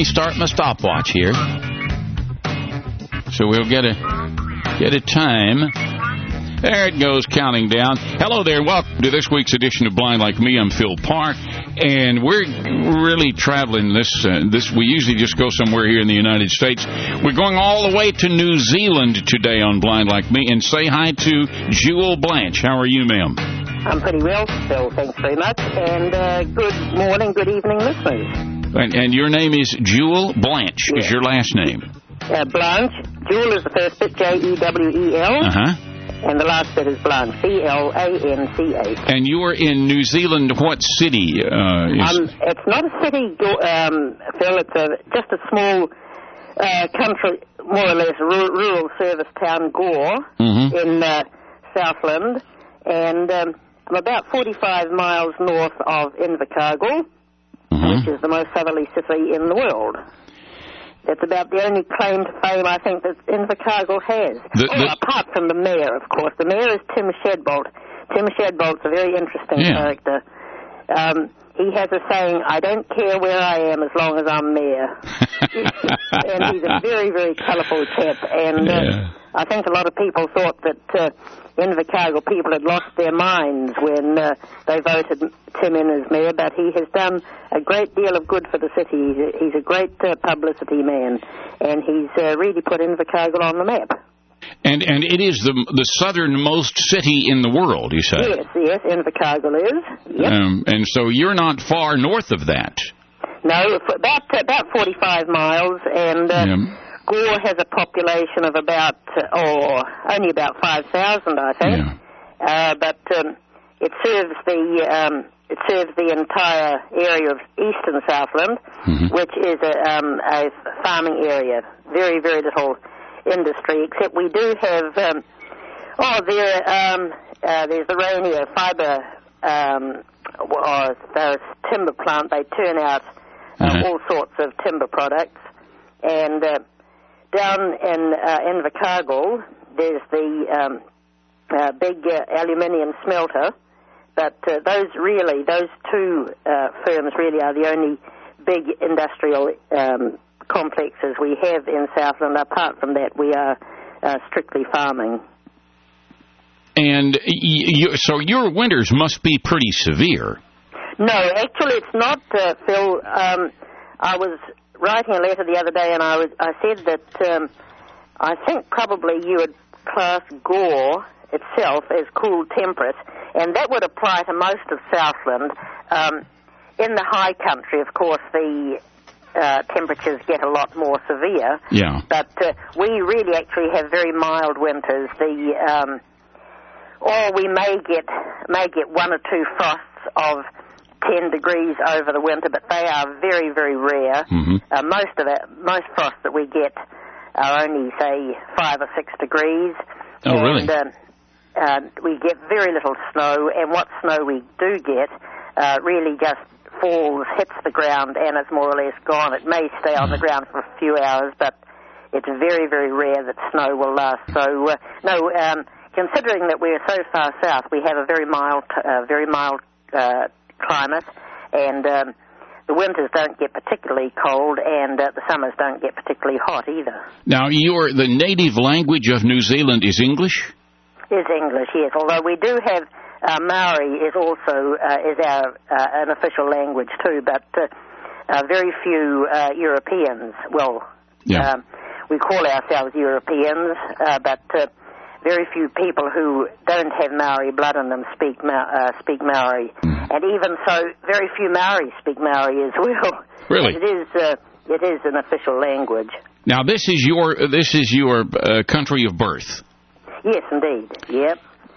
me start my stopwatch here. So we'll get a time. There it goes, counting down. Hello there, welcome to this week's edition of Blind Like Me. I'm Phil Park, and we're really traveling this. We usually just go somewhere here in the United States. We're going all the way to New Zealand today on Blind Like Me, and say hi to Jewel Blanche. How are you, ma'am? I'm pretty well, Phil. Thanks very much, and good morning, good evening, listeners. And your name is Jewel Blanche, is your last name? Blanche. Jewel is the first bit, Jewel. Uh-huh. And the last bit is Blanche, Blanch. And you are in New Zealand. What city? It's not a city, Phil. It's just a small country, more or less rural service town, Gore, in Southland. And I'm about 45 miles north of Invercargill, which is the most southerly city in the world. It's about the only claim to fame, I think, that Invercargill has. Apart from the mayor, of course. The mayor is Tim Shadbolt. Tim Shadbolt's a very interesting character. He has a saying, I don't care where I am as long as I'm mayor. And he's a very, very colourful chap. And I think a lot of people thought that Invercargill people had lost their minds when they voted Tim in as mayor, but he has done a great deal of good for the city. He's a great publicity man, and he's really put Invercargill on the map. And it is the southernmost city in the world, you say? Yes, Invercargill is. Yep. And so you're not far north of that. No, about 45 miles, and Gore has a population of about, only about 5,000, I think. Yeah. But it serves the entire area of eastern Southland, which is a farming area. Very, very little industry, except we do have, there's the Rainier fibre, there's timber plant. They turn out all sorts of timber products. And down in Invercargill, there's the big aluminium smelter. But those two firms really are the only big industrial complexes we have in Southland. Apart from that, we are strictly farming. And so your winters must be pretty severe. No, actually it's not, Phil. I was writing a letter the other day, and I said that I think probably you would class Gore itself as cool temperate, and that would apply to most of Southland. In the high country, of course, the temperatures get a lot more severe. Yeah. But we really actually have very mild winters. We may get one or two frosts of 10 degrees over the winter, but they are very, very rare. Most frosts that we get are only, say, 5 or 6 degrees. Oh, really? And we get very little snow, and what snow we do get really just falls, hits the ground, and it's more or less gone. It may stay on the ground for a few hours, but it's very, very rare that snow will last. So, considering that we're so far south, we have a very mild climate, and the winters don't get particularly cold, and the summers don't get particularly hot either. Now, the native language of New Zealand is English? Is English, yes. Although we do have Maori is also our an official language too, but very few Europeans. Well, we call ourselves Europeans, but very few people who don't have Maori blood in them speak Maori, and even so, very few Maori speak Maori as well. Really, it is an official language. Now, this is your country of birth. Yes, indeed. Yep.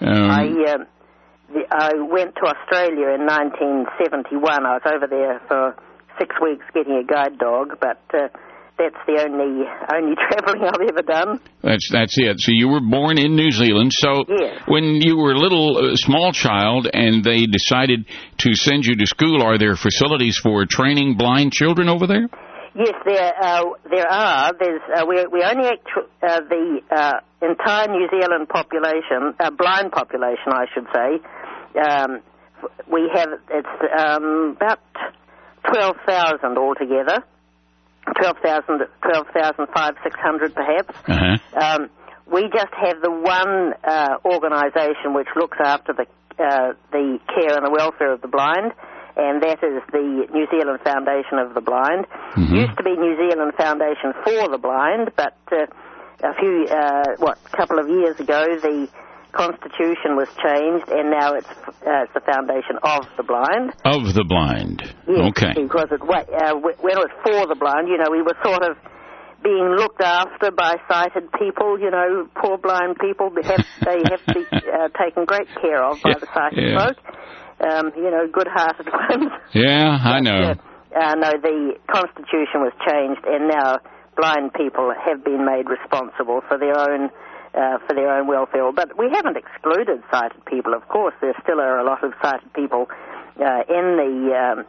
I went to Australia in 1971. I was over there for 6 weeks getting a guide dog, but that's the only travelling I've ever done. That's it. So you were born in New Zealand. So when you were a little small child and they decided to send you to school, are there facilities for training blind children over there? Yes, there are. There's we only the entire New Zealand population, blind population, I should say. We have about 12,000 altogether. 12,500 perhaps. Uh-huh. We just have the one organisation which looks after the care and the welfare of the blind, and that is the New Zealand Foundation of the Blind. Mm-hmm. Used to be New Zealand Foundation for the Blind, but couple of years ago, the constitution was changed, and now it's the Foundation of the Blind. Of the Blind. Yes, okay. Because when it was for the blind, we were sort of being looked after by sighted people, poor blind people. They have to be taken great care of by the sighted folk. Good-hearted ones. Yeah, I know. No, the constitution was changed, and now blind people have been made responsible for their own welfare. But we haven't excluded sighted people. Of course, there still are a lot of sighted people in the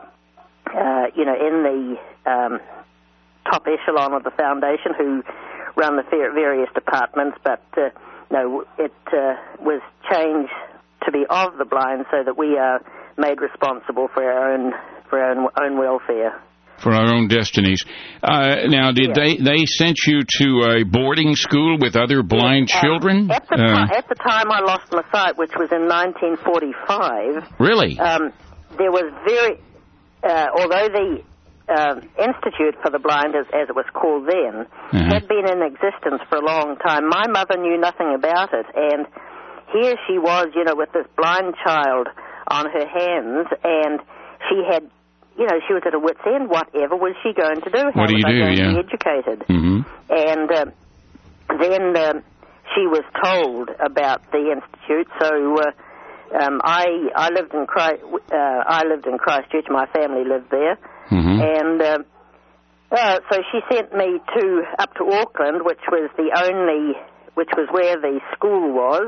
top echelon of the foundation who run the various departments. But no, it was changed to be of the blind, so that we are made responsible for our own welfare. For our own destinies. Now, did they sent you to a boarding school with other blind children? At the time I lost my sight, which was in 1945. Really? There was although the Institute for the Blind, as it was called then, had been in existence for a long time, my mother knew nothing about it, and here she was, with this blind child on her hands, and she had, she was at her wit's end. Whatever was she going to do? How was I going to be educated? Mm-hmm. And then she was told about the institute. So I lived in Christchurch. My family lived there, and so she sent me up to Auckland, which was where the school was.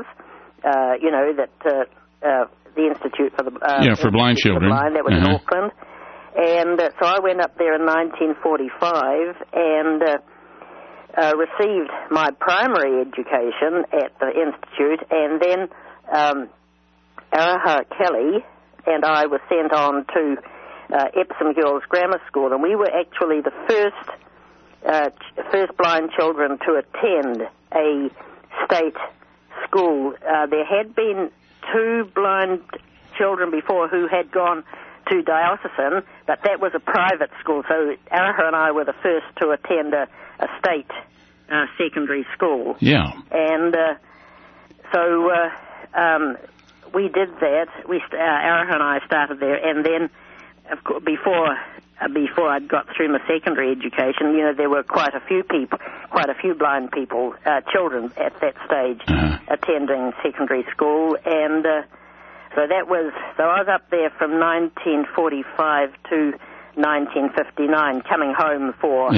The Institute for the for Blind Children. That was in Auckland. And so I went up there in 1945 and received my primary education at the Institute, and then Araha Kelly and I were sent on to Epsom Girls Grammar School, and we were actually the first blind children to attend a state school. There had been 2 blind children before who had gone to diocesan, but that was a private school, so Araha and I were the first to attend a state secondary school. Yeah. And so we did that. Araha and I started there, and then of course, before I'd got through my secondary education, there were quite a few blind people, children at that stage, attending secondary school, and so I was up there from 1945 to 1959, coming home for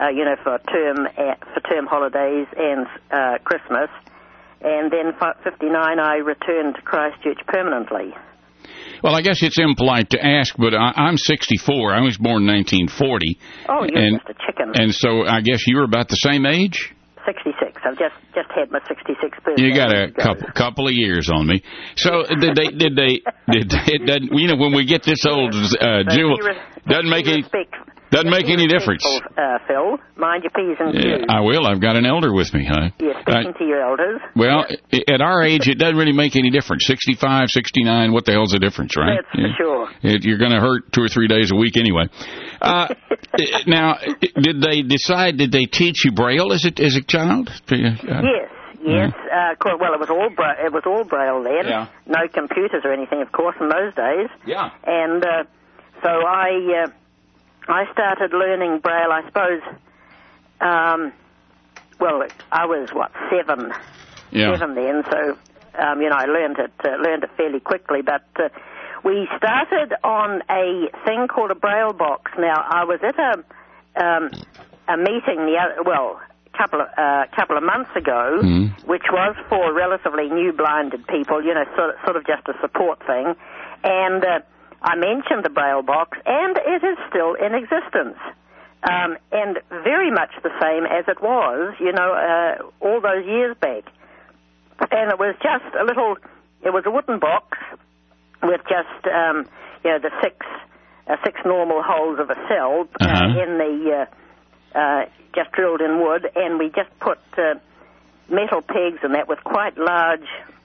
term holidays and Christmas, and then 59 I returned to Christchurch permanently. Well, I guess it's impolite to ask, but I'm 64. I was born in 1940. Oh, you're just a chicken. And so I guess you were about the same age? 66. I've just had my 66th birthday. You got a couple of years on me. So did they when we get this old, Jewel, doesn't make any difference. Phil, mind your P's and Q's. I will. I've got an elder with me, huh? You're speaking to your elders. Well, at our age, it doesn't really make any difference. 65, 69, what the hell's the difference, right? That's for sure. You're going to hurt 2 or 3 days a week anyway. Now, did they teach you Braille as a child? Yes. Yes, well, it was all Braille then. Yeah. No computers or anything, of course, in those days. Yeah. And so I started learning Braille, I suppose. I was 7 then, so I learned it fairly quickly. But we started on a thing called a Braille box. Now, I was at a meeting couple of months ago, which was for relatively new blinded people, sort of just a support thing, and I mentioned the Braille box, and it is still in existence, and very much the same as it was, all those years back. And it was just it was a wooden box with just, the six normal holes of a cell in just drilled in wood, and we just put metal pegs in that with quite large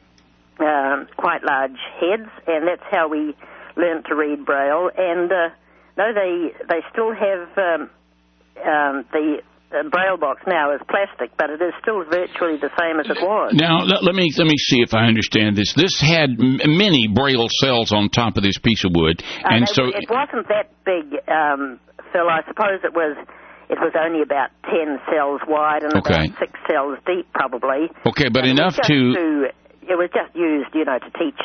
heads, and that's how we learned to read Braille. And no, they still have the Braille box now is plastic, but it is still virtually the same as it was. Now, let me see if I understand this. This had many Braille cells on top of this piece of wood, and so it wasn't that big, Phil. I suppose it was only about 10 cells wide and about 6 cells deep, probably. Okay, but enough to. It was just used, to teach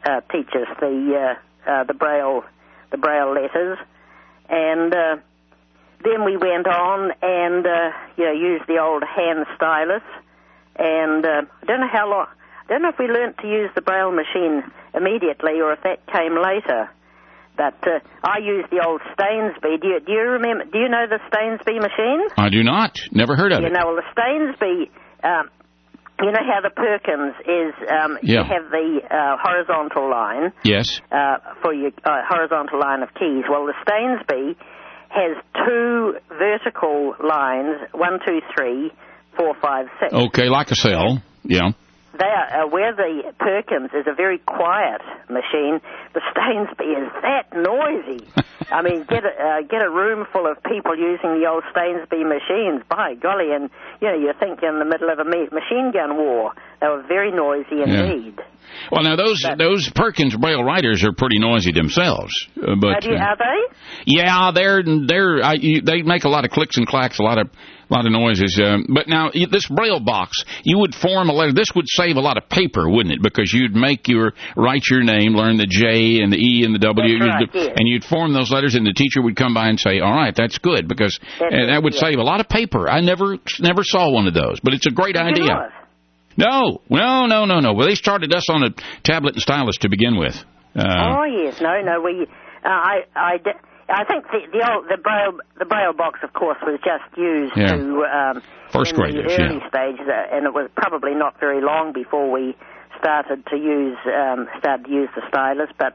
us the Braille letters, and then we went on and used the old hand stylus, and I don't know how long. I don't know if we learnt to use the Braille machine immediately or if that came later. But I used the old Stainsby. Do you remember? Do you know the Stainsby machine? I do not. Never heard of it. Well, the Stainsby. You know how the Perkins is. You have the horizontal line. Yes. For your horizontal line of keys. Well, the Stainsby has 2 vertical lines, 1, 2, 3, 4, 5, 6. Okay, like a cell. Yeah. Where the Perkins is a very quiet machine, the Stainsby is that noisy. I mean, get a room full of people using the old Stainsby machines. By golly, and you think you're in the middle of a machine gun war. They were very noisy indeed. Yeah. Well, now those Perkins Braille writers are pretty noisy themselves. But are they? Yeah, they make a lot of clicks and clacks, a lot of noises. But now this Braille box, you would form a letter. This would save a lot of paper, wouldn't it? Because you'd write your name, learn the J and the E and the W, yes. And you'd form those letters, and the teacher would come by and say, "All right, that's good," because that would save a lot of paper. I never saw one of those, but it's a great idea. No. Well, they started us on a tablet and stylus to begin with. Yes, no. We, I think the Braille box, of course, was just used to first graders, in the early stages, and it was probably not very long before we started to use the stylus. But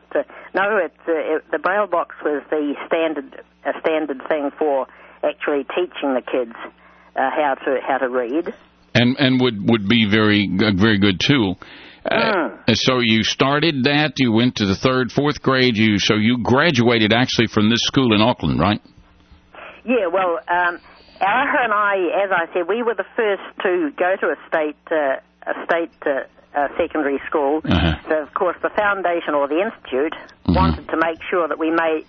the Braille box was the standard thing for actually teaching the kids how to read. And would be a very good tool. So you started that. You went to the 3rd, 4th grade. So you graduated actually from this school in Auckland, right? Yeah. Well, Araha and I, as I said, we were the first to go to a state secondary school. Uh-huh. So of course the foundation or the institute wanted to make sure that we made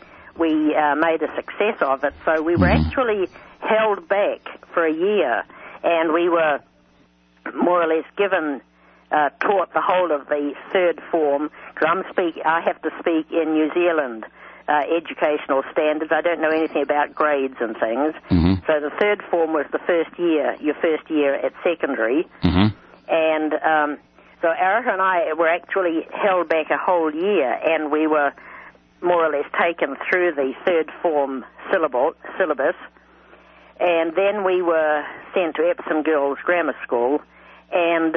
a success of it. So we were actually held back for a year, and we were more or less taught the whole of the 3rd form, because I have to speak in New Zealand educational standards. I don't know anything about grades and things. Mm-hmm. So the 3rd form was your first year at secondary. Mm-hmm. And so Araha and I were actually held back a whole year, and we were more or less taken through the 3rd form syllabus. And then we were sent to Epsom Girls Grammar School, and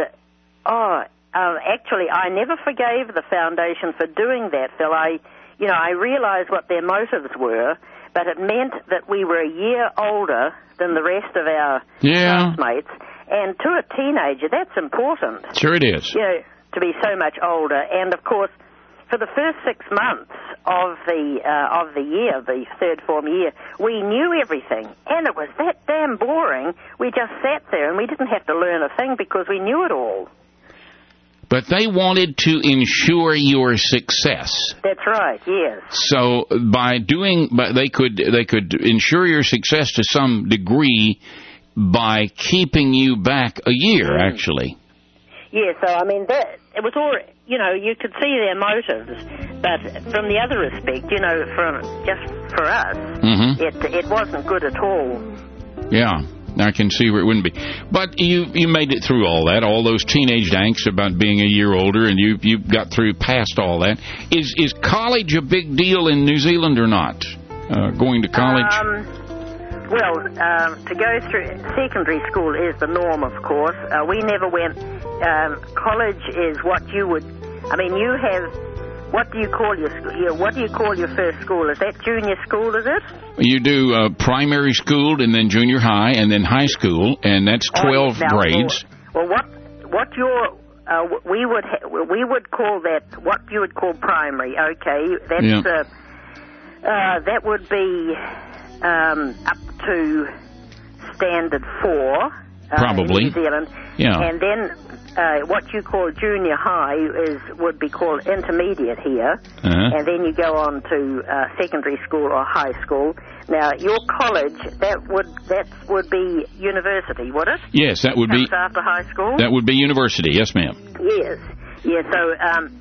actually, I never forgave the foundation for doing that, Phil. I realised what their motives were, but it meant that we were a year older than the rest of our classmates, and to a teenager, that's important. Sure it is. To be so much older, and of course, for the first 6 months of the year, the 3rd form year, we knew everything, and it was that damn boring. We just sat there, and we didn't have to learn a thing because we knew it all. But they wanted to ensure your success. That's right. Yes. So they could ensure your success to some degree by keeping you back a year, actually. Yeah. So I mean, it was all. You could see their motives, but from the other respect, for us, it wasn't good at all. Yeah. I can see where it wouldn't be. But you made it through all that, all those teenage angst about being a year older, and you got through past all that. Is college a big deal in New Zealand or not? Going to college? To go through secondary school is the norm, of course. We never went. College is what you would. I mean, you have what do you call your school? What do you call your first school? Is that junior school? Is it? You do primary school, and then junior high, and then high school, and that's 12 grades. Well, what your we would call that what you would call primary. Okay, that's that would be up to standard 4. Probably. In New Zealand. Yeah. And then what you call junior high would be called intermediate here. And then you go on to secondary school or high school. Now, your college, that would be university, would it? Yes, that would be after high school. That would be university. Yes, ma'am. Yes. Yeah. So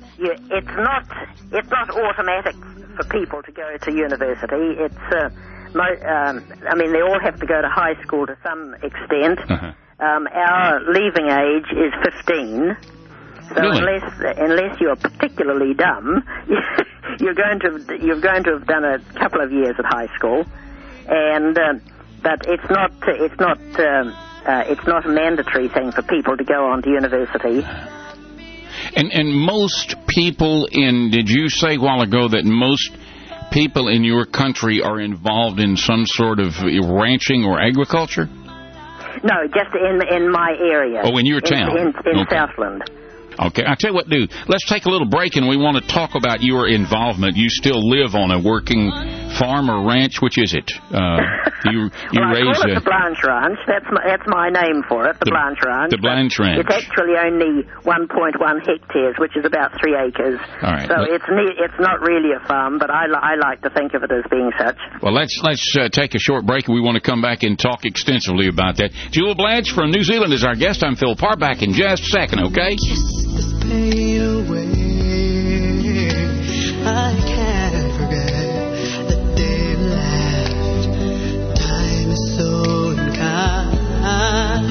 it's not automatic for people to go to university. It's I mean, they all have to go to high school to some extent. Our leaving age is 15. So really? unless you're particularly dumb, you're going to have done a couple of years at high school, and but it's not a mandatory thing for people to go on to university. And most people did you say a while ago that most people in your country are involved in some sort of ranching or agriculture? No, just in my area. Oh, in your town? In Southland. Okay, I tell you what, let's take a little break, and we want to talk about your involvement. You still live on a working farm or ranch? Which is it? You raise I call it the Blanche Ranch. That's my name for it, the Blanche Ranch. The Blanche Ranch. It's actually only 1.1 hectares, which is about 3 acres. All right. So it's not really a farm, but I like to think of it as being such. Well, let's take a short break, and we want to come back and talk extensively about that. Jewel Blanche from New Zealand is our guest. I'm Phil Parr. Back in just a second, okay? This pain away, I can't forget the day we left. Time is so unkind,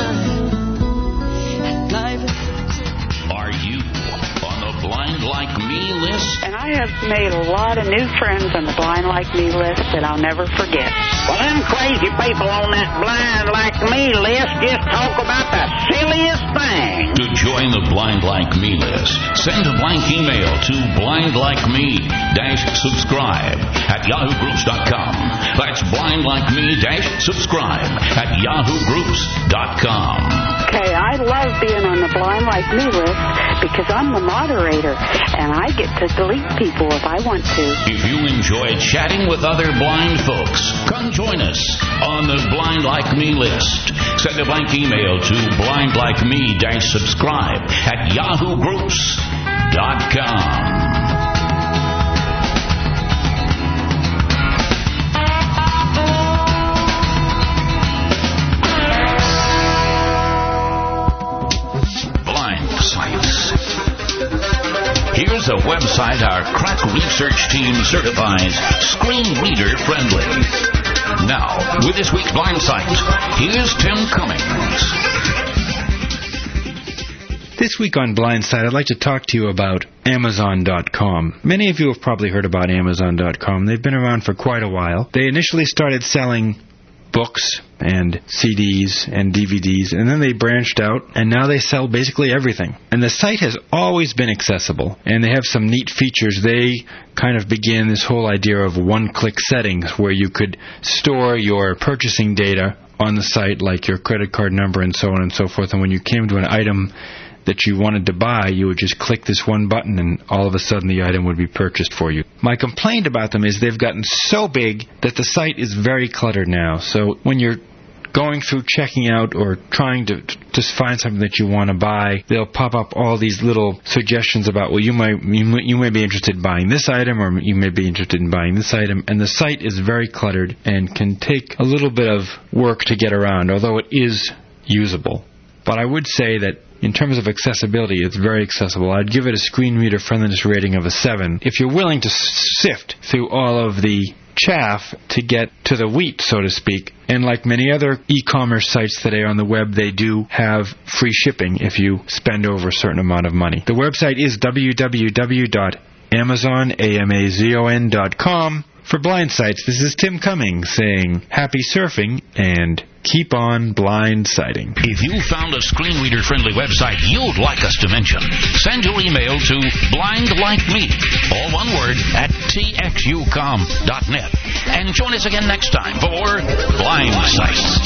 and life is... Are you on the Blind Like Me list? And I have made a lot of new friends on the Blind Like Me list that I'll never forget. Well, them crazy people on that Blind Like Me list just talk about the silliest thing. To join the Blind Like Me list, send a blank email to blindlikeme-subscribe at yahoogroups.com. That's blindlikeme-subscribe at yahoogroups.com. Okay, I love being on the Blind Like Me list because I'm the moderator, and I get to delete people if I want to. If you enjoy chatting with other blind folks, come join us on the Blind Like Me list. Send a blank email to blindlikeme-subscribe at yahoogroups.com. Here's a website our crack research team certifies screen reader friendly. Now, with this week's Blind Site, here's Tim Cummings. This week on Blind Site, I'd like to talk to you about Amazon.com. Many of you have probably heard about Amazon.com. They've been around for quite a while. They initially started selling books and CDs and DVDs, and then they branched out, and now they sell basically everything. And the site has always been accessible, and they have some neat features. They kind of begin this whole idea of one-click settings, where you could store your purchasing data on the site, like your credit card number and so on and so forth, and when you came to an item that you wanted to buy, you would just click this one button and all of a sudden the item would be purchased for you. My complaint about them is they've gotten so big that the site is very cluttered now. So when you're going through checking out or trying to just find something that you want to buy, they'll pop up all these little suggestions about, well, you may be interested in buying this item, or you may be interested in buying this item, and the site is very cluttered and can take a little bit of work to get around, although it is usable. But I would say that in terms of accessibility, it's very accessible. I'd give it a screen reader friendliness rating of a 7. If you're willing to sift through all of the chaff to get to the wheat, so to speak, and like many other e-commerce sites today on the web, they do have free shipping if you spend over a certain amount of money. The website is www.amazon.com. For Blind Sites, this is Tim Cummings saying happy surfing and keep on blindsiding. If you found a screen reader-friendly website you'd like us to mention, send your email to blindlikeme, all one word, at txucom.net. And join us again next time for Blind Sight.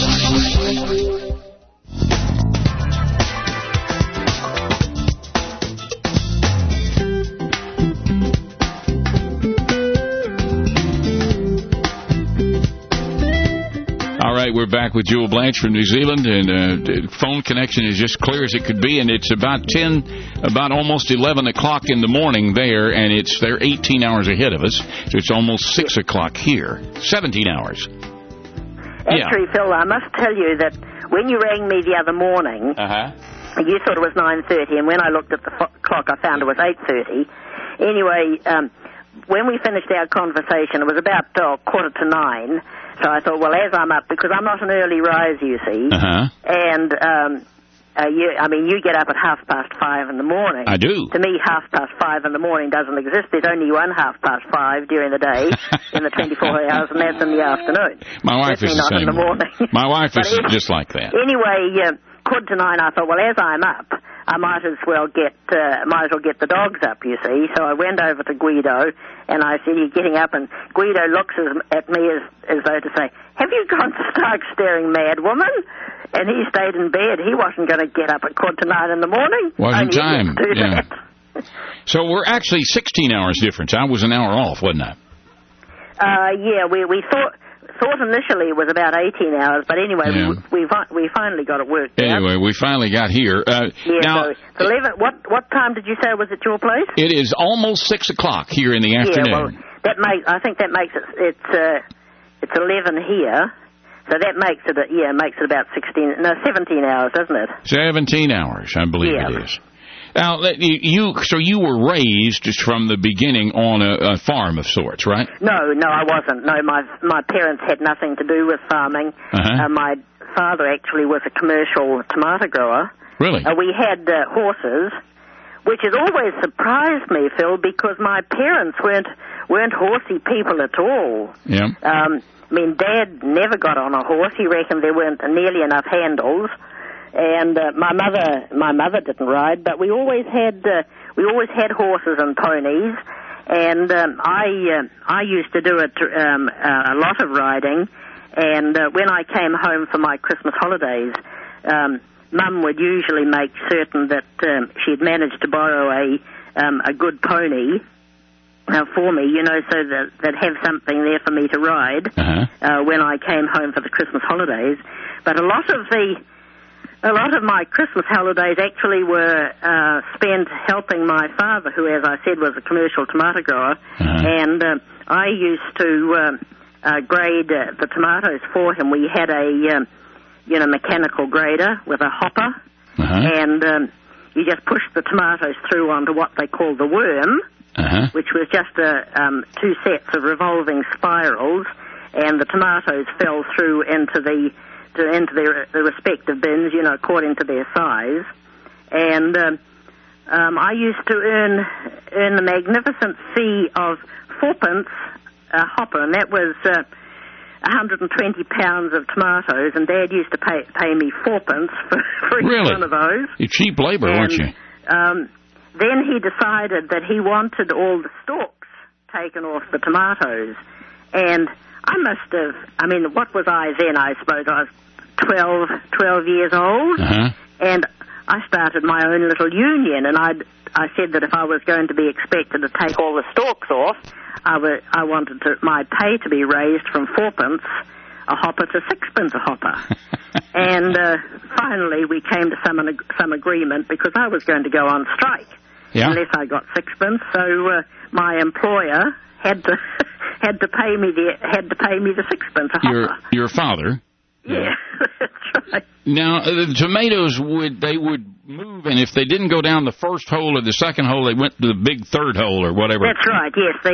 All right, we're back with Jewel Blanche from New Zealand, and phone connection is just clear as it could be, and it's about almost 11 o'clock in the morning there, and they're 18 hours ahead of us, so it's almost 6 o'clock here. 17 hours. Actually, Phil, I must tell you that when you rang me the other morning, you thought it was 9:30, and when I looked at the clock, I found it was 8:30. Anyway, when we finished our conversation, it was about 9:15. So I thought, well, as I'm up, because I'm not an early riser, you see, and you get up at 5:30 in the morning. I do. To me, 5:30 in the morning doesn't exist. There's only one 5:30 during the day in the 24 hours, and that's in the afternoon. My wife is the same. Not in the morning. My wife is just like that. Anyway, 9:15, I thought, well, as I'm up, I might as well get the dogs up, you see. So I went over to Guido, and I said, "You're getting up," and Guido looks at me as though to say, "Have you gone stark staring mad, woman?" And he stayed in bed. He wasn't going to get up at 9:15 in the morning. Wasn't time. Yeah. So we're actually 16 hours difference. I was an hour off, wasn't I? Yeah, we thought initially it was about 18 hours, but anyway, we finally got it worked out. Anyway, we finally got here. Now, so 11, what time did you say was at your place? It is almost 6 o'clock here in the afternoon. Well, I think that makes it's 11 here, so that makes it about 17 hours, doesn't it? 17 hours, I believe it is. Now, you were raised just from the beginning on a farm of sorts, right? No, I wasn't. No, my parents had nothing to do with farming. My father actually was a commercial tomato grower. Really? We had horses, which has always surprised me, Phil, because my parents weren't horsey people at all. Yeah. Dad never got on a horse. He reckoned there weren't nearly enough handles. And my mother didn't ride, but we always had horses and ponies, and I used to do a lot of riding. And when I came home for my Christmas holidays, Mum would usually make certain that she'd managed to borrow a good pony for me, so that have something there for me to ride when I came home for the Christmas holidays. But a lot of my Christmas holidays actually were spent helping my father, who, as I said, was a commercial tomato grower, and I used to grade the tomatoes for him. We had a mechanical grader with a hopper, and you just pushed the tomatoes through onto what they call the worm, which was just two sets of revolving spirals, and the tomatoes fell through into the respective bins, according to their size. And I used to earn a magnificent fee of 4p a hopper, and that was 120 pounds of tomatoes, and Dad used to pay me 4p for each one of those. You're cheap labor, weren't you? Then he decided that he wanted all the stalks taken off the tomatoes, and I must have, what was I then? I suppose I was 12 years old, and I started my own little union, and I said that if I was going to be expected to take all the stalks off, I wanted my pay to be raised from 4p a hopper to 6p a hopper. And finally we came to some agreement, because I was going to go on strike unless I got 6p. So my employer had to pay me the 6p a hopper. Your father? Yeah, that's right. Now, the tomatoes would move, and if they didn't go down the first hole or the second hole, they went to the big third hole or whatever. That's right. Yes, the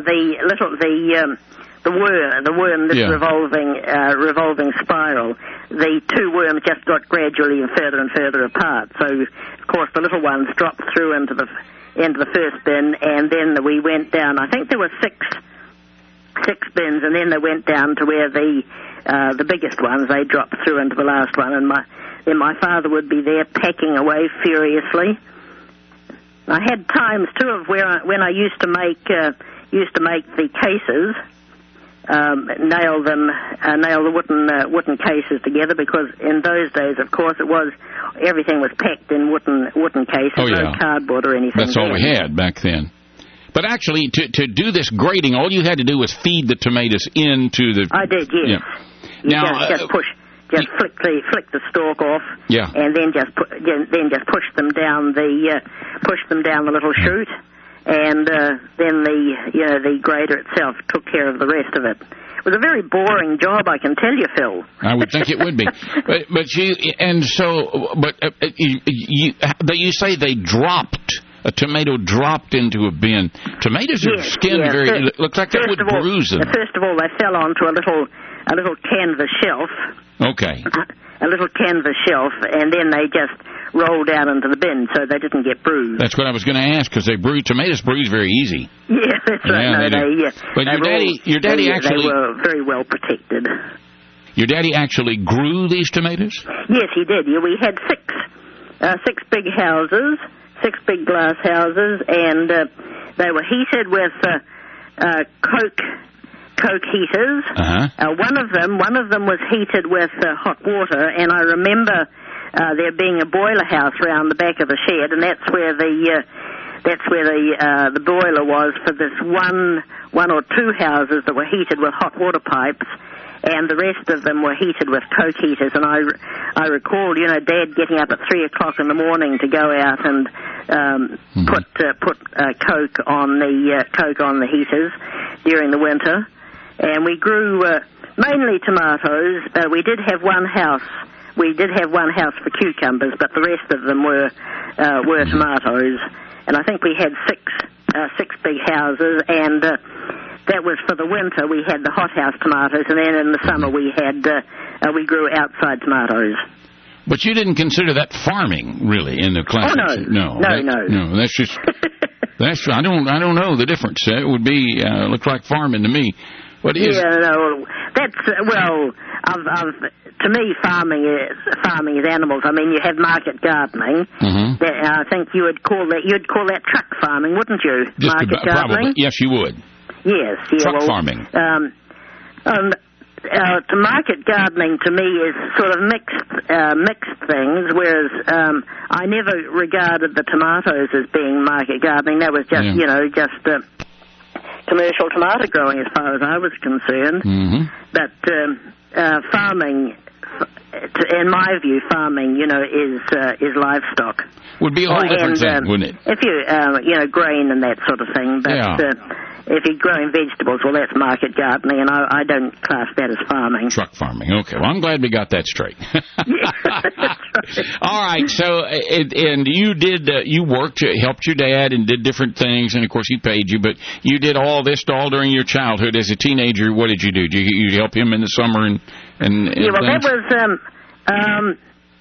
worm, this revolving spiral. The two worms just got gradually further and further apart. So, of course, the little ones dropped through into the first bin, and then we went down. I think there were six bins, and then they went down to where the the biggest ones, they dropped through into the last one, and then my father would be there packing away furiously. I had times too of when I used to make the cases, nail the wooden cases together, because in those days, of course, everything was packed in wooden cases, no cardboard or anything. That's all we had back then. But actually, to do this grating, all you had to do was feed the tomatoes into the. I did, yes. Yeah. Now, just flick the stalk off, and then just push them down the little chute, and then the grater itself took care of the rest of it. It was a very boring job, I can tell you, Phil. I would think it would be, you say they dropped. A tomato dropped into a bin. Tomatoes are skinned very. It looks like that would bruise them. First of all, they fell onto a little canvas shelf. Okay. A little canvas shelf, and then they just rolled out into the bin, so they didn't get bruised. That's what I was going to ask, because tomatoes bruise very easy. Yeah, that's right. But your daddy actually. They were very well protected. Your daddy actually grew these tomatoes? Yes, he did. Yeah, we had six big houses. 6 big glass houses, and they were heated with coke heaters. One of them was heated with hot water, and I remember there being a boiler house round the back of the shed, and that's where the boiler was for this one or two houses that were heated with hot water pipes. And the rest of them were heated with coke heaters. And I recall, Dad getting up at 3 o'clock in the morning to go out and put coke on the heaters during the winter. And we grew mainly tomatoes. We did have one house. We did have one house for cucumbers, but the rest of them were tomatoes. And I think we had six big houses, and that was for the winter. We had the hothouse tomatoes, and then in the summer we grew outside tomatoes. But you didn't consider that farming, really, in the class? Oh, no. That's just I don't know the difference. It would be look like farming to me. What is? Yeah, no, that's to me, farming is animals. I mean, you have market gardening. Mm-hmm. I think you'd call that truck farming, wouldn't you? Just market gardening. Probably. Yes, you would. Yes. Yeah, truck farming. Market gardening to me is sort of mixed things, whereas I never regarded the tomatoes as being market gardening. That was just commercial tomato growing as far as I was concerned. Mm-hmm. But farming, in my view, farming, is livestock. Would be a whole different thing, wouldn't it? If you, grain and that sort of thing. But if you're growing vegetables, well, that's market gardening, and I don't class that as farming. Truck farming. Okay, well, I'm glad we got that straight. Yeah, that's right. All right, so, and you did, you worked, helped your dad and did different things, and, of course, he paid you, but you did all this all during your childhood. As a teenager, what did you do? Did you help him in the summer and yeah, well, things? That was,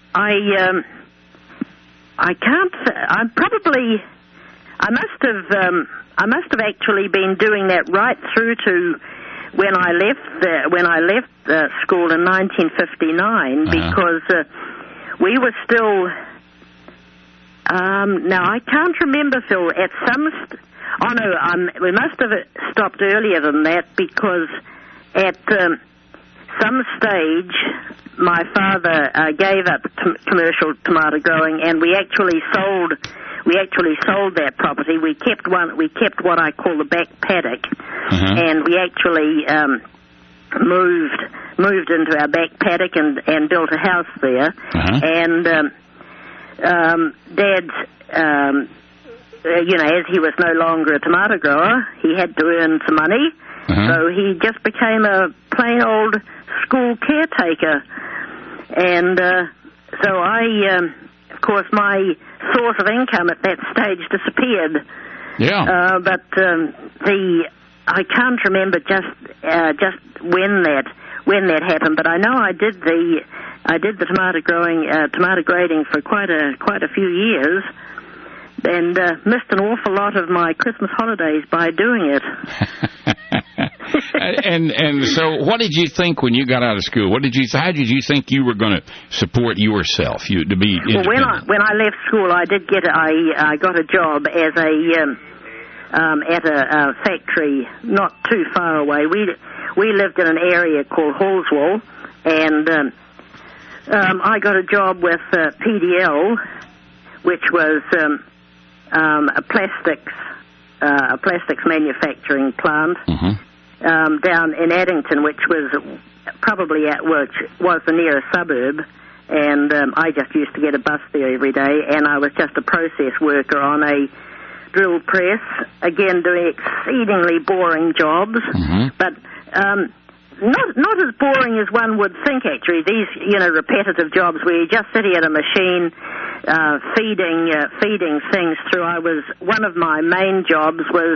I must have actually been doing that right through to when I left school in 1959, because we were still. Now I can't remember, Phil. At some, we must have stopped earlier than that, because at some stage my father gave up commercial tomato growing, and we actually sold that property. We kept what I call the back paddock, and we actually moved into our back paddock and built a house there. And Dad, as he was no longer a tomato grower, he had to earn some money, so he just became a plain old school caretaker. And so of course, my source of income at that stage disappeared. Yeah. But I can't remember just when that happened. But I know I did the tomato grading for quite a few years, and missed an awful lot of my Christmas holidays by doing it. And so, what did you think when you got out of school? How did you think you were going to support yourself? To be independent? Well, when I left school, I got a job as at a factory not too far away. We lived in an area called Hallswell, and I got a job with PDL, which was a plastics manufacturing plant down in Addington, which was the nearest suburb. And I just used to get a bus there every day, and I was just a process worker on a drill press, again doing exceedingly boring jobs, but not as boring as one would think, actually. These, repetitive jobs where you're just sitting at a machine feeding things through. One of my main jobs was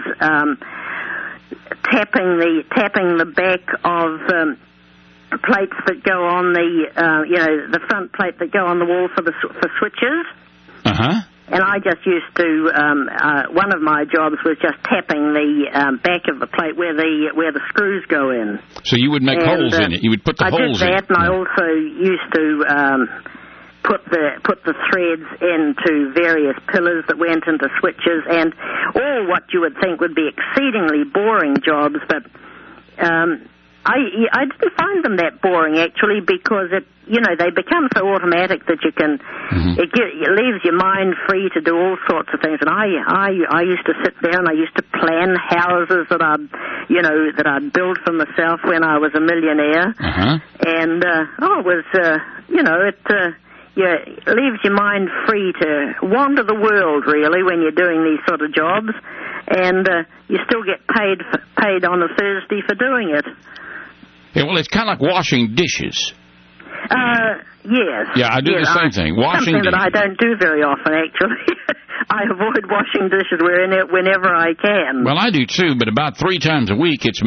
tapping the back of plates that go on the front plate that go on the wall for switches. And I just used to, one of my jobs was just tapping the back of the plate where the screws go in. So you would make holes in it. You would put the holes in it. I did that, and I also used to put the threads into various pillars that went into switches, and all what you would think would be exceedingly boring jobs, but I didn't find them that boring, actually, because they become so automatic that you can, it leaves your mind free to do all sorts of things. And I used to sit there and I used to plan houses that I'd build for myself when I was a millionaire. And it leaves your mind free to wander the world, really, when you're doing these sort of jobs. And you still get paid on a Thursday for doing it. Yeah, well, it's kind of like washing dishes. Yes. Yeah, I do the same thing. Washing something that I don't do very often, actually. I avoid washing dishes whenever I can. Well, I do too, but about 3 times a week. That's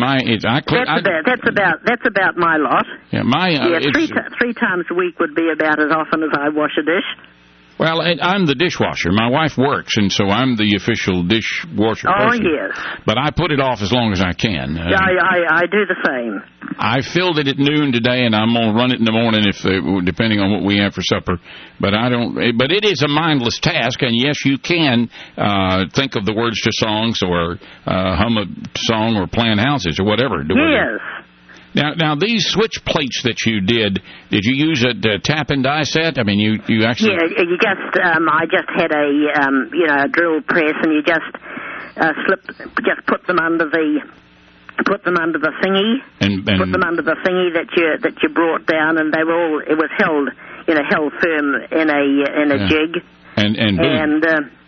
about my lot. Yeah, 3 times a week would be about as often as I wash a dish. Well, I'm the dishwasher. My wife works, and so I'm the official dishwasher person. Yes. But I put it off as long as I can. Yeah, I do the same. I filled it at noon today, and I'm going to run it in the morning depending on what we have for supper. But But it is a mindless task, and yes, you can think of the words to songs or hum a song or plan houses or whatever. Yes. Now these switch plates that you did you use a tap and die set? I mean, you actually... Yeah, I just had a drill press, and you just put them under the thingy, and put them under the thingy that you brought down, and it was held firm in a jig, and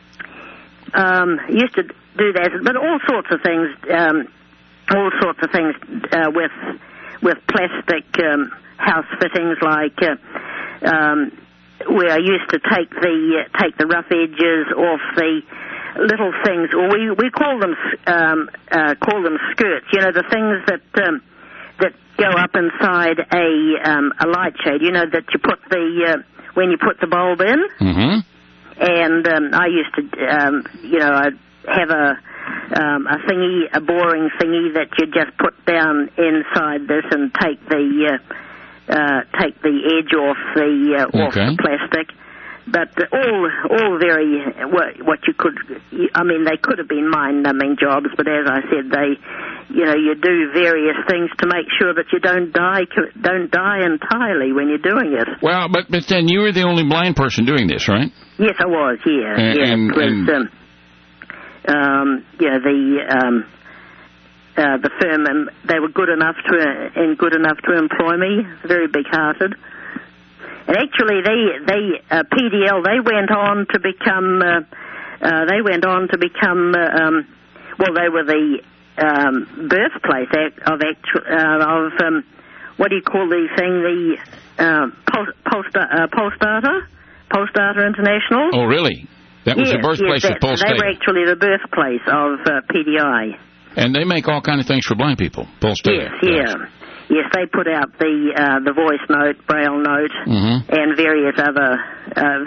used to do that, but all sorts of things with plastic house fittings, like where I used to take the rough edges off the little things, or we call them skirts. The things that go up inside a light shade. That you put when you put the bulb in. And I used to I'd have a boring thingy that you just put down inside this and take the edge off the plastic. But all very what you could. I mean, they could have been mind-numbing jobs, but as I said, you do various things to make sure that you don't die entirely when you're doing it. Well, but then you were the only blind person doing this, right? Yes, I was. Yeah, the firm, and they were good enough to employ me. Very big-hearted. And actually, PDL, they went on to become they were the birthplace of what do you call the thing? The Polestar International. Oh, really? That was the birthplace of Polestar. They were actually the birthplace of PDI. And they make all kinds of things for blind people. Polestar. Yes, yeah. Yes, they put out the voice note, braille note, and various other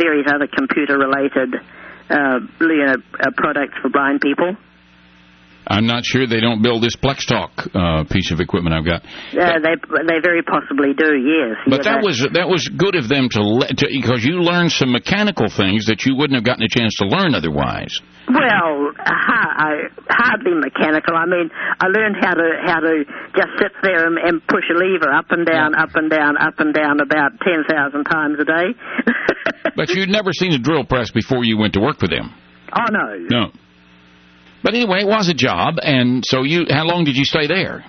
computer-related products for blind people. I'm not sure they don't build this Plex Talk piece of equipment I've got. They very possibly do, yes. But that was good of them to because you learned some mechanical things that you wouldn't have gotten a chance to learn otherwise. Well, hardly mechanical. I mean, I learned how to just sit there and push a lever up and down, up and down, up and down about 10,000 times a day. But you'd never seen a drill press before you went to work for them. Oh, no. No. But anyway, it was a job, and so how long did you stay there?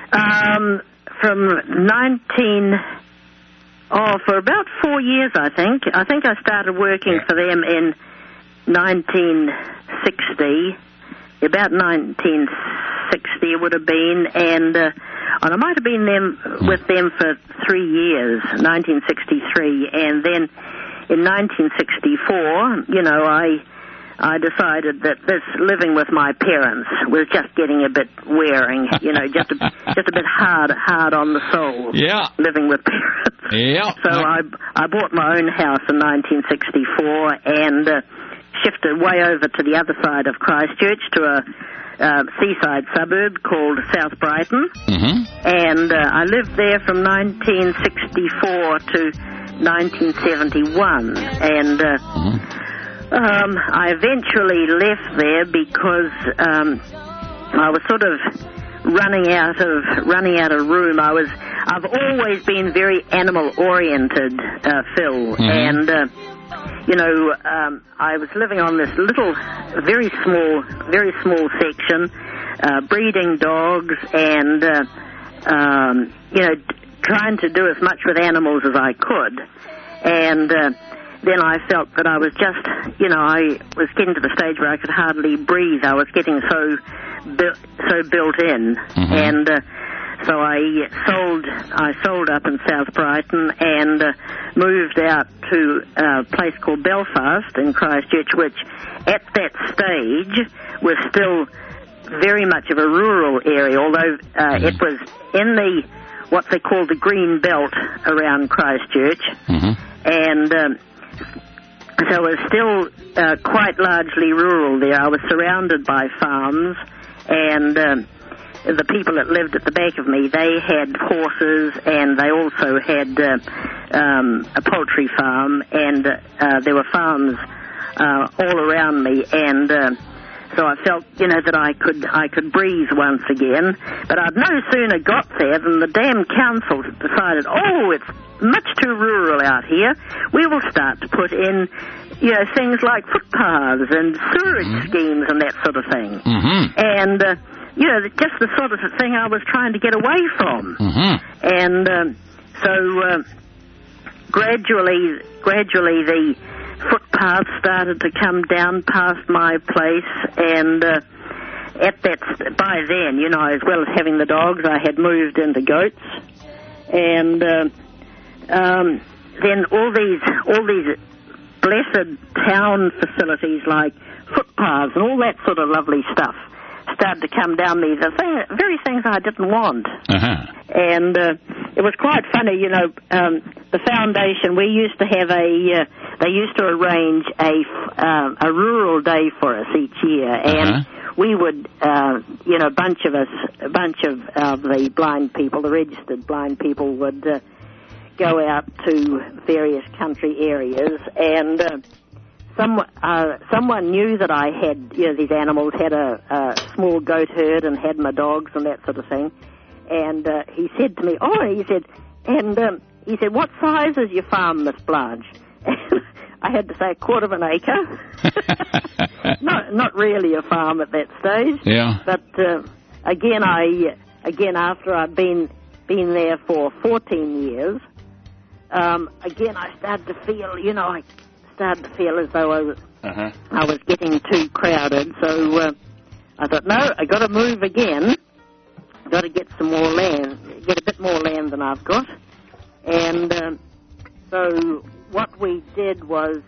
For about 4 years, I think. I think I started working for them in 1960, about 1960 it would have been, and I might have been with them for 3 years, 1963, and then in 1964, I decided that this living with my parents was just getting a bit wearing, just a bit hard on the soul. Yeah. Living with parents. Yeah. So I bought my own house in 1964 and shifted way over to the other side of Christchurch to a seaside suburb called South Brighton. Mm-hmm. And I lived there from 1964 to 1971. And I eventually left there because I was sort of running out of room. I've always been very animal oriented, Phil, and I was living on this little, very small section, breeding dogs and trying to do as much with animals as I could, and then I felt that I was just, I was getting to the stage where I could hardly breathe. I was getting so built in, and so I sold up in South Brighton and moved out to a place called Belfast in Christchurch, which at that stage was still very much of a rural area, although it was in what they call the green belt around Christchurch, and so it was still quite largely rural there. I was surrounded by farms, and the people that lived at the back of me, they had horses, and they also had a poultry farm, and there were farms all around me, and so I felt, that I could breathe once again. But I'd no sooner got there than the damn council decided, it's much too rural out here. We will start to put in, things like footpaths and sewerage schemes and that sort of thing. And, just the sort of thing I was trying to get away from. And so gradually the footpaths started to come down past my place, and by then, as well as having the dogs, I had moved into goats, and then all these blessed town facilities like footpaths and all that sort of lovely stuff started to come down me, the very things I didn't want. And it was quite funny, the foundation, we used to have they used to arrange a rural day for us each year, and we would, a bunch of the blind people, the registered blind people, would go out to various country areas, and someone knew that I had, these animals, had a small goat herd and had my dogs and that sort of thing, and he said to me, he said, what size is your farm, Miss Blanche? And I had to say 1/4 of an acre. Not really a farm at that stage. Yeah. But again, after I'd been there for 14 years, again I started to feel, as though I was getting too crowded. So I thought, no, I got to move again. Got to get some more land, get a bit more land than I've got. And so what we did was,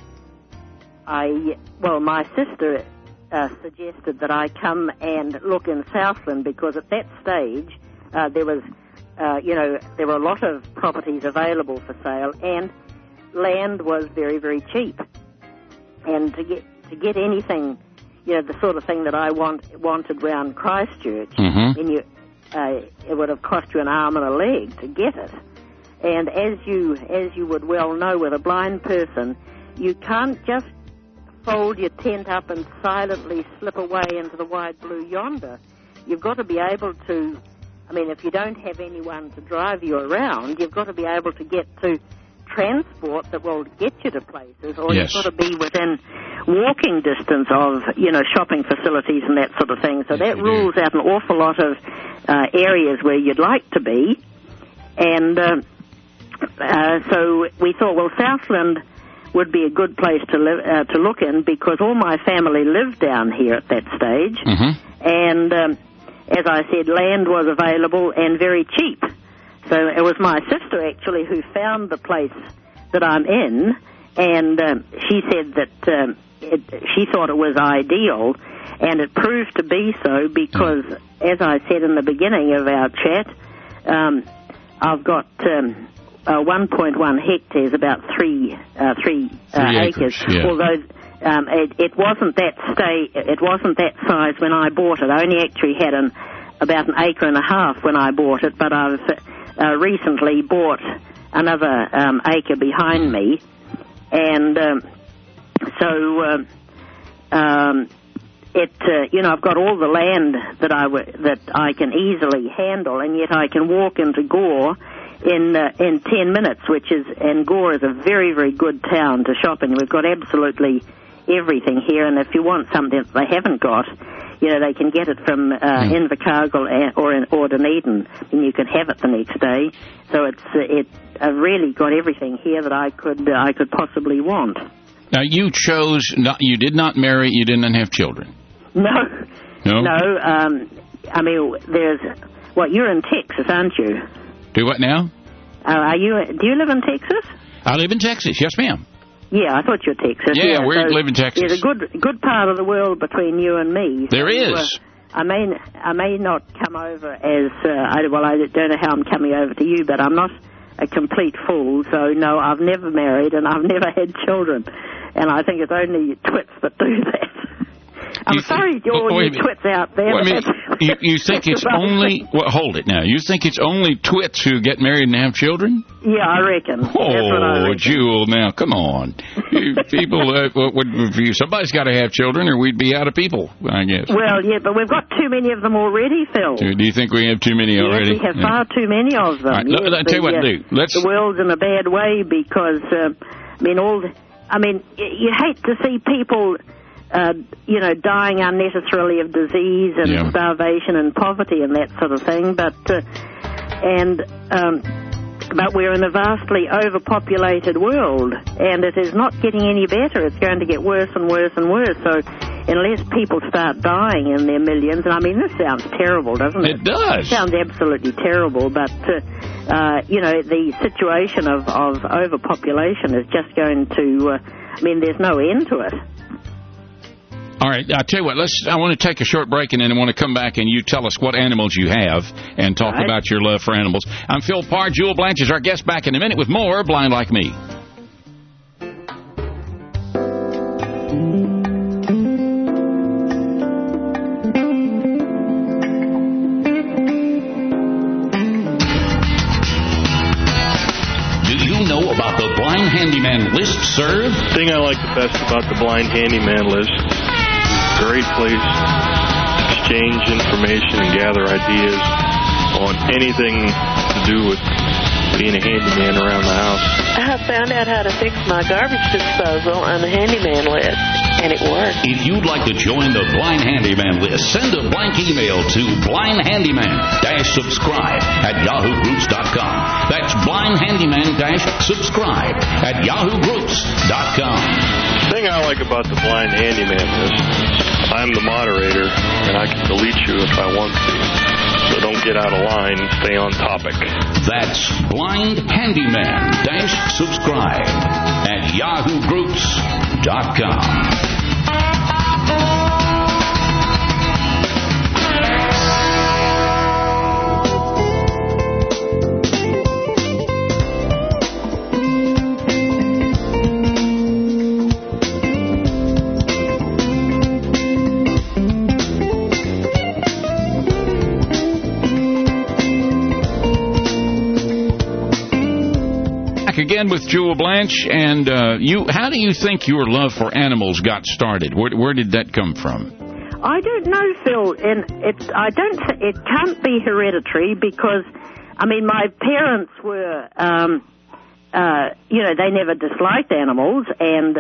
my sister suggested that I come and look in Southland, because at that stage there were a lot of properties available for sale, and land was very, very cheap. And to get anything, the sort of thing that I wanted round Christchurch. Mm-hmm. And it would have cost you an arm and a leg to get it. And as you would well know, with a blind person, you can't just fold your tent up and silently slip away into the wide blue yonder. You've got to be able to, if you don't have anyone to drive you around, you've got to be able to get to transport that will get you to places, or Yes. you've got to be within walking distance of, shopping facilities and that sort of thing. So that rules out an awful lot of areas where you'd like to be. And so we thought, well, Southland would be a good place to live, to look in, because all my family lived down here at that stage. Mm-hmm. And as I said, land was available and very cheap. So it was my sister, actually, who found the place that I'm in, and she said that she thought it was ideal, and it proved to be so, because, as I said in the beginning of our chat, I've got 1.1 hectares, about three acres. Yeah. Although it wasn't that size when I bought it. I only actually had about an acre and a half when I bought it, but I've recently bought another acre behind me, and I've got all the land that I can easily handle, and yet I can walk into Gore in 10 minutes, and Gore is a very, very good town to shop in. We've got absolutely everything here, and if you want something that they haven't got, they can get it from Invercargill or Dunedin, and you can have it the next day. So I've really got everything here that I could possibly want. Now, you did not marry, you didn't have children. No. No? You're in Texas, aren't you? Do what now? Do you live in Texas? I live in Texas, yes, ma'am. Yeah, I thought you were Texas. Yeah, we live in Texas. There's a good part of the world between you and me. There is. I may not come over as I don't know how I'm coming over to you, but I'm not a complete fool. So no, I've never married and I've never had children, and I think it's only twits that do that. I'm sorry, all you twits out there. You think it's only... Well, hold it now. You think it's only twits who get married and have children? Yeah, I reckon. That's what I reckon. Jewel, now, come on. Somebody's got to have children or we'd be out of people, I guess. Well, yeah, but we've got too many of them already, Phil. Do you think we have too many already? Yes, we have far too many of them. Right, I'll tell you what to do. The world's in a bad way because, you hate to see people... dying unnecessarily of disease and starvation and poverty and that sort of thing, but we're in a vastly overpopulated world, and it is not getting any better. It's going to get worse and worse and worse. So unless people start dying in their millions, and this sounds terrible, doesn't it? It does. It sounds absolutely terrible, but the situation of overpopulation is just going to, there's no end to it. All right, I'll tell you what, I want to take a short break and then I want to come back and you tell us what animals you have and talk about your love for animals. I'm Phil Parr. Jewel Blanche is our guest. Back in a minute with more Blind Like Me. Do you know about the Blind Handyman List, sir? The thing I like the best about the Blind Handyman List, great place to exchange information and gather ideas on anything to do with being a handyman around the house. I found out how to fix my garbage disposal on the handyman list, and it worked. If you'd like to join the Blind Handyman List, send a blank email to blindhandyman-subscribe@yahoogroups.com. That's blindhandyman-subscribe@yahoogroups.com. The thing I like about the Blind Handyman List, I'm the moderator, and I can delete you if I want to. So don't get out of line, stay on topic. That's blindhandyman-subscribe@yahoogroups.com. back again with Jewel Blanche, and how do you think your love for animals got started? Where did that come from? I don't know, Phil, and it can't be hereditary because, I mean, my parents were, they never disliked animals, and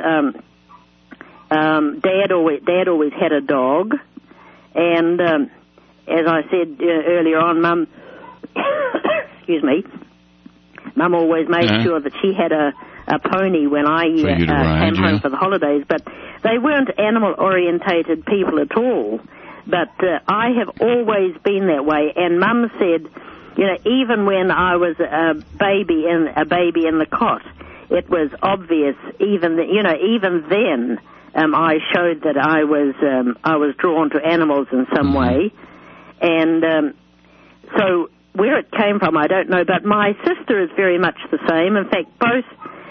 Dad always had a dog, and as I said earlier on, Mum, excuse me, Mum always made sure that she had a pony when I came home for the holidays, but they weren't animal-orientated people at all. But I have always been that way, and Mum said, even when I was a baby in the cot, it was obvious. Even then, I showed that I was drawn to animals in some way, and so where it came from, I don't know. But my sister is very much the same. In fact, both.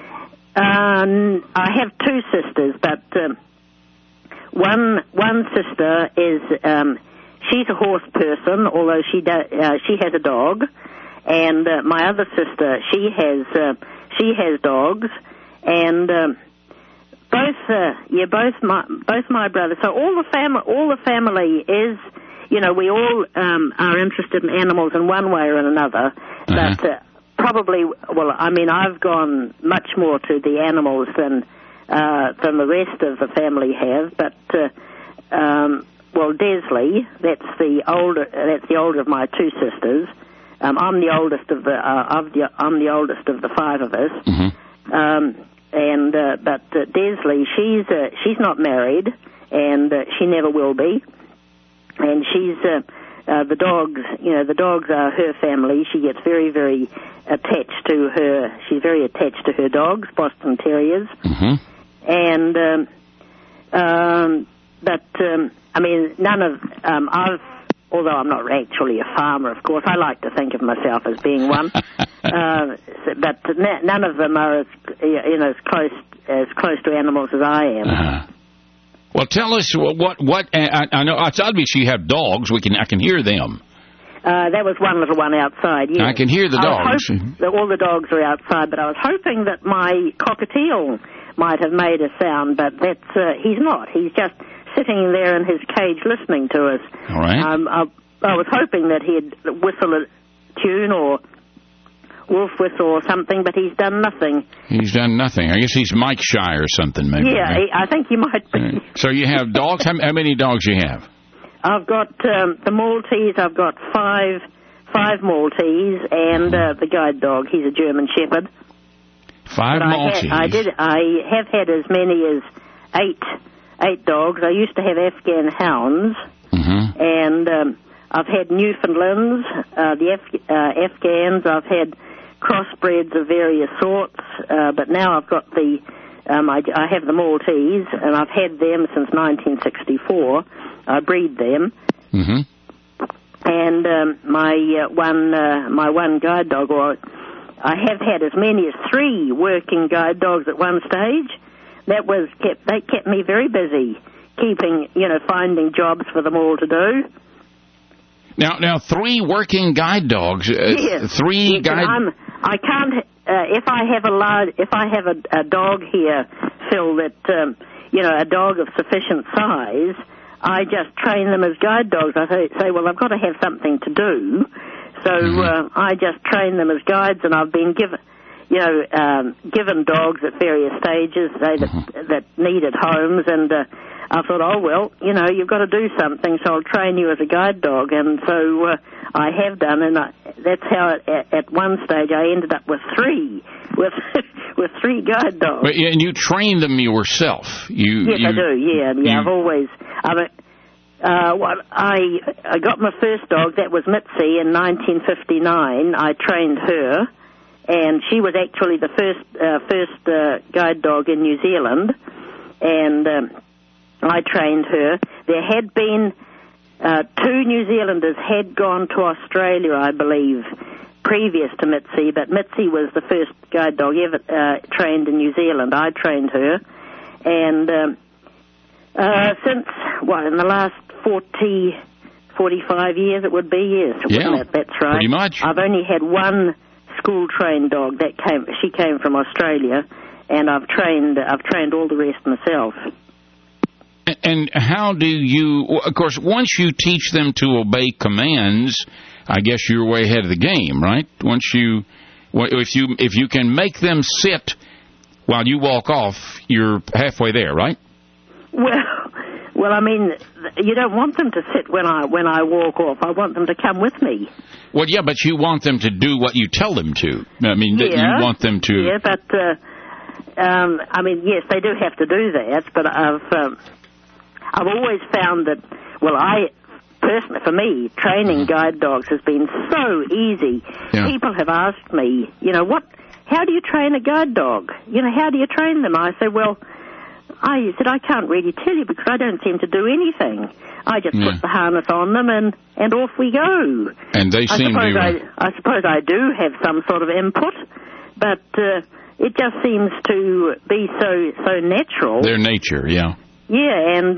I have two sisters, but one sister is she's a horse person, although she has a dog, and my other sister she has dogs, and both my brothers. So all the family is, we all are interested in animals in one way or another, but. Probably, I've gone much more to the animals than the rest of the family have. But Desley, that's the older of my two sisters. I'm the oldest of the five of us. But Desley, she's not married, and she never will be. And she's the dogs are her family. She gets very, very attached to her. She's very attached to her dogs, Boston Terriers. And none of although I'm not actually a farmer, of course, I like to think of myself as being one. But none of them are as close to animals as I am. Well, tell us what I know. It's obvious you have dogs. I can hear them. That was one little one outside. Yes. I can hear the dogs. All the dogs are outside, but I was hoping that my cockatiel might have made a sound, but he's not. He's just sitting there in his cage listening to us. All right. I was hoping that he'd whistle a tune or wolf whistle or something, but he's done nothing. He's done nothing. I guess he's Mike shy or something, maybe. Yeah, right? I think he might be. So you have dogs? How many dogs do you have? I've got the Maltese. I've got five Maltese, and the guide dog. He's a German Shepherd. Five Maltese. I have had as many as eight dogs. I used to have Afghan hounds, and I've had Newfoundlands, the Afghans. I've had crossbreds of various sorts, but now I've got I have the Maltese, and I've had them since 1964. I breed them. And my one guide dog, or I have had as many as 3 working guide dogs at one stage. They kept me very busy, finding jobs for them all to do. Now 3 working guide dogs. Yes. 3 guide. I can't. If I have a dog here, Phil, that a dog of sufficient size, I just train them as guide dogs. I say, well, I've got to have something to do, so I just train them as guides, and I've been given dogs at various stages that needed homes, and I thought, oh, well, you've got to do something, so I'll train you as a guide dog, and so I have done, and that's how at one stage I ended up with 3, with 3 guide dogs. And you train them yourself? Yes, I do, yeah. I've always... I got my first dog, that was Mitzi, in 1959. I trained her, and she was actually the first guide dog in New Zealand, and I trained her. There had been 2 New Zealanders had gone to Australia, I believe, previous to Mitzi, but Mitzi was the first guide dog ever trained in New Zealand. I trained her, and since, in the last 45 years it would be, yes. Yeah, that's right. pretty much. I've only had one school-trained dog. She came from Australia, and I've trained all the rest myself. And how do you? Of course, once you teach them to obey commands, I guess you're way ahead of the game, right? If you can make them sit while you walk off, you're halfway there, right? Well, I mean, you don't want them to sit when I walk off. I want them to come with me. Well, yeah, but you want them to do what you tell them to. I mean, you want them to. Yeah, but I mean, yes, they do have to do that. But I've always found that. Well, personally, for me, training guide dogs has been so easy. Yeah. People have asked me, how do you train a guide dog? How do you train them? I say, well. I said, I can't really tell you because I don't seem to do anything. I just put the harness on them and off we go. And they seem to... I suppose I do have some sort of input, but it just seems to be so natural. Their nature, yeah. Yeah, and,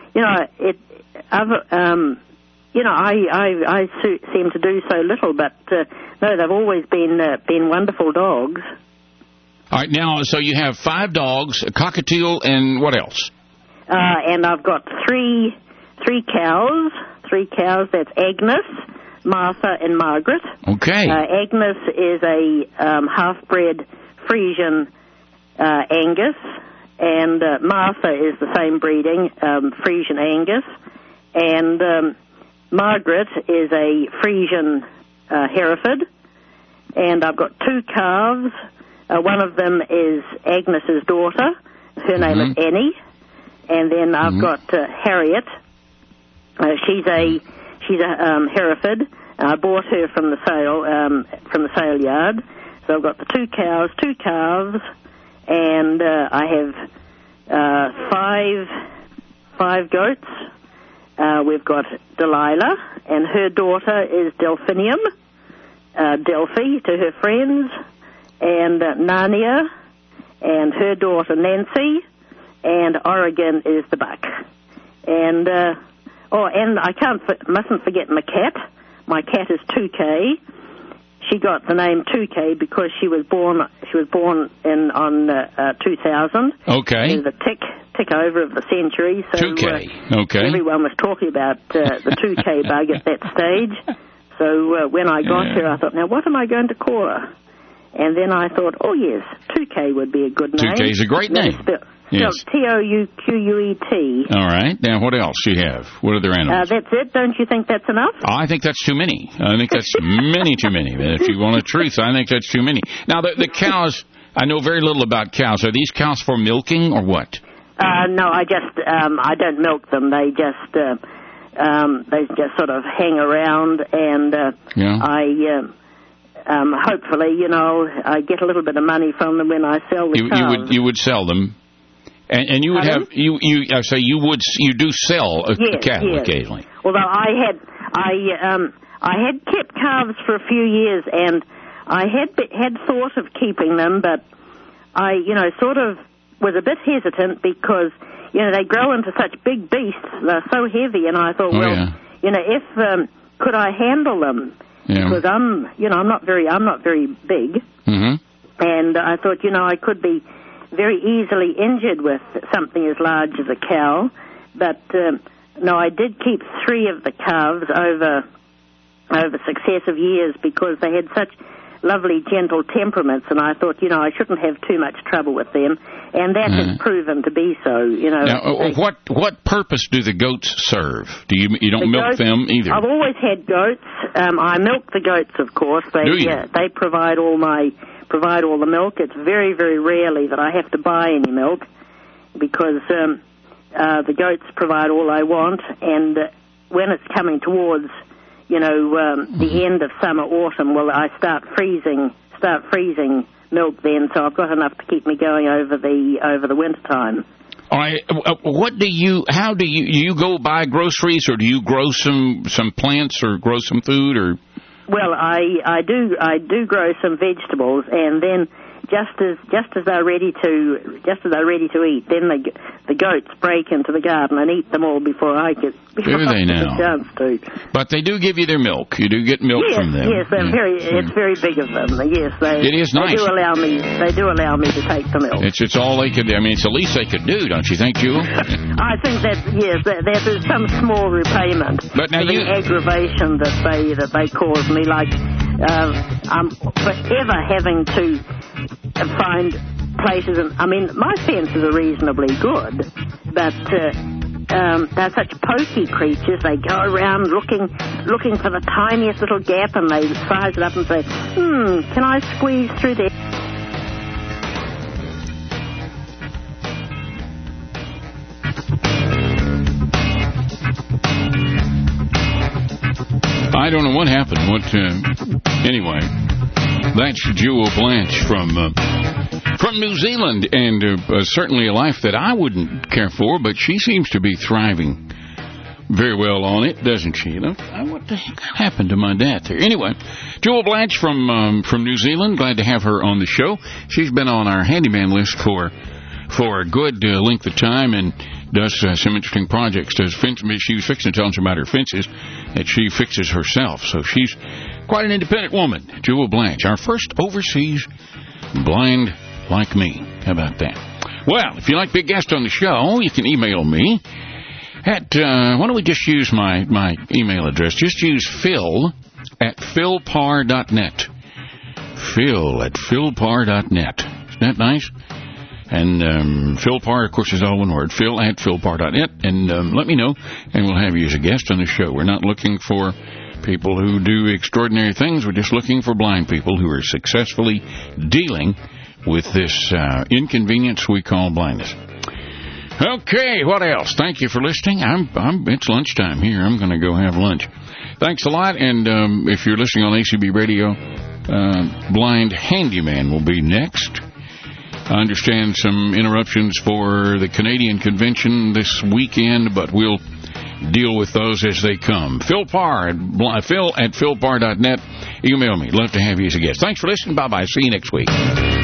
I seem to do so little, but no, they've always been wonderful dogs. All right, now, so you have 5 dogs, a cockatiel, and what else? And I've got three cows. 3 cows, that's Agnes, Martha, and Margaret. Okay. Agnes is a half-bred Frisian Angus, and Martha is the same breeding, Frisian Angus, and Margaret is a Frisian Hereford, and I've got 2 calves. One of them is Agnes's daughter. Her name is Annie. And then I've got Harriet. She's a Hereford. I bought her from the sale yard. So I've got the 2 cows, 2 calves, and I have 5 goats. We've got Delilah, and her daughter is Delphinium, Delphi to her friends, and Narnia, and her daughter Nancy, and Oregon is the buck. And and I mustn't forget my cat. My cat is 2K. She got the name 2K because she was born on 2000. Okay. It was a tick over of the century. So 2K. Okay. Everyone was talking about the 2K bug at that stage. So when I got her, I thought, now what am I going to call her? And then I thought, oh, yes, 2K would be a good name. 2K is a great name. Spelled Touquet. All right. Now, what else do you have? What other animals? That's it. Don't you think that's enough? I think that's too many. I think that's many too many. If you want the truth, I think that's too many. Now, the cows, I know very little about cows. Are these cows for milking or what? No, I don't milk them. They just sort of hang around, and hopefully, I get a little bit of money from them when I sell the calves. You would sell them, and you would have you do sell a cattle occasionally. Although I had kept calves for a few years, and I had thought of keeping them, but I sort of was a bit hesitant because they grow into such big beasts. They're so heavy, and I thought, if could I handle them? Yeah. Because I'm not very big, and I thought, I could be very easily injured with something as large as a cow. But no, I did keep 3 of the calves over successive years because they had such lovely, gentle temperaments, and I thought, I shouldn't have too much trouble with them, and that has proven to be so. Now, what purpose do the goats serve? You don't milk them either? I've always had goats. I milk the goats, of course. They provide all the milk. It's very, very rarely that I have to buy any milk because the goats provide all I want, and when it's coming towards the end of summer, autumn, I start freezing milk then, so I've got enough to keep me going over the winter time. All right. How do you go buy groceries, or do you grow some plants or grow some food, or? Well, I do grow some vegetables, and then just as they're ready to eat, then the goats break into the garden and eat them all before I get a chance to. But they do give you their milk. You do get milk from them. Yes, it's very big of them. Yes, it is nice. They do allow me to take the milk. It's all they could do. I mean, it's the least they could do, don't you think, Jewel? I think that is some small repayment for the aggravation that they cause me. Like I'm forever having to find places. I mean, my fences are reasonably good, but they're such pokey creatures. They go around looking for the tiniest little gap, and they size it up and say, can I squeeze through there? I don't know what happened. Anyway, that's Jewel Blanche from New Zealand, and certainly a life that I wouldn't care for, but she seems to be thriving very well on it, doesn't she? What the heck happened to my dad there? Anyway, Jewel Blanche from New Zealand. Glad to have her on the show. She's been on our handyman list for a good length of time, and does some interesting projects. She was fixing to tell us about her fences that she fixes herself. So she's quite an independent woman. Jewel Blanche, our first overseas blind like me. How about that? Well, if you'd like to be a guest on the show, you can email me at, why don't we just use my email address? Just use phil@philpar.net. Phil@philpar.net. Isn't that nice? And Phil Parr, of course, is all one word, phil@philpar.net, and let me know, and we'll have you as a guest on the show. We're not looking for people who do extraordinary things. We're just looking for blind people who are successfully dealing with this inconvenience we call blindness. Okay, what else? Thank you for listening. It's lunchtime here. I'm going to go have lunch. Thanks a lot, and if you're listening on ACB Radio, Blind Handyman will be next. I understand some interruptions for the Canadian Convention this weekend, but we'll deal with those as they come. Phil at philpar.net. Email me. Love to have you as a guest. Thanks for listening. Bye-bye. See you next week.